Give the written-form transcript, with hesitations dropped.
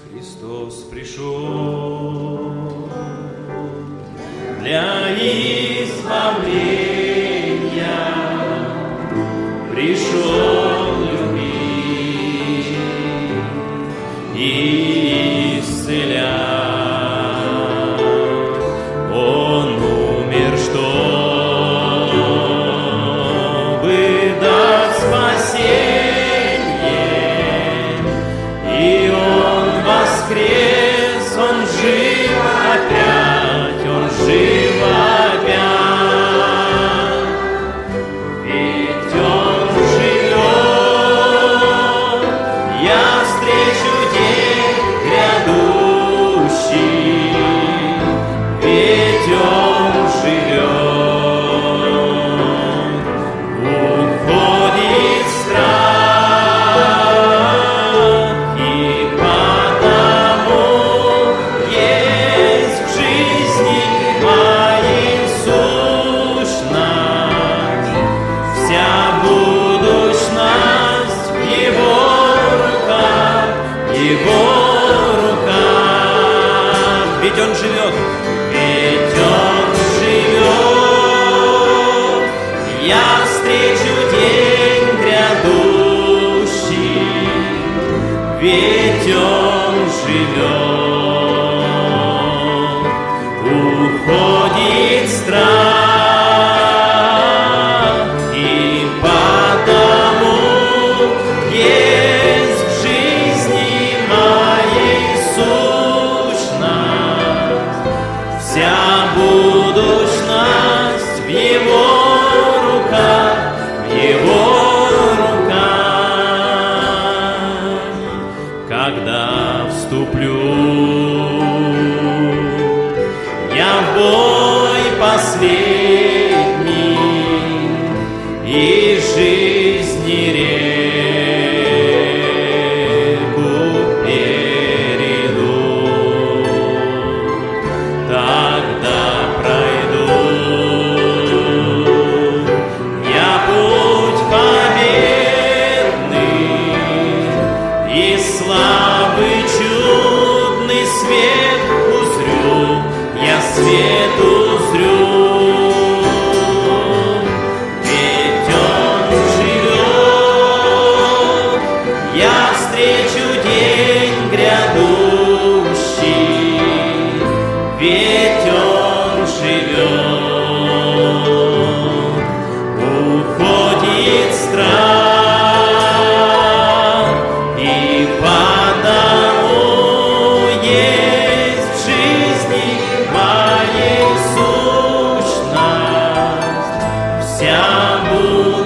Христос пришел для избавления, пришел любить и исцелять. Он умер, чтобы дать спасение, и Он воскрес, Он жив опять, Он жив опять. Ведь Он живет, я встречу день грядущий, ведь Он живет. Уходит страх, и потому есть в жизни моей сущность, вся будущность в Его руках, в Его руках. Ведь Он живет, ведь Он живет, я встречу день грядущий, ведь Он живет. Уходит страх, и потому есть в жизни моей сущность, вся будущность в Его руках, в Его руках. Когда вступлю я в бой последний и жизни реку перейду, тогда пройду я путь победный, и славы чудный свет узрю, я свет узрю. Ведь Он живет, я встречу день грядущий, ведь Он живет. Уходит страх, и потому есть в жизни моей сущность, вся будущность